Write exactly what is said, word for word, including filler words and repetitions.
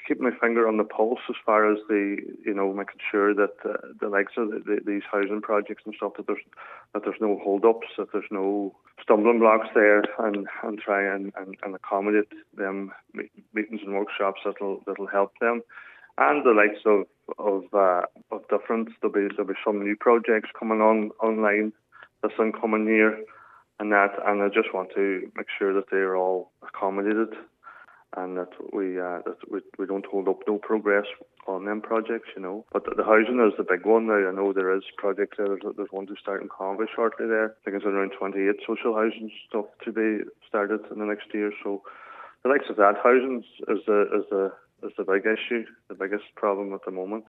keep my finger on the pulse as far as the, you know, making sure that uh, the likes of the, the, these housing projects and stuff, that there's that there's no hold-ups, that there's no stumbling blocks there, and, and try and, and, and accommodate them meetings and workshops that'll that'll help them. And the likes of of uh, of different, there'll be there'll be some new projects coming on online this incoming year, and that, and I just want to make sure that they're all accommodated, and that we uh, that we, we don't hold up no progress on them projects, you know. But the, the housing is the big one now. I know there is projects there. There's, there's one to start in Conway shortly there. I think it's around twenty-eight social housing stuff to be started in the next year. So the likes of that housing is the is the is the big issue, the biggest problem at the moment.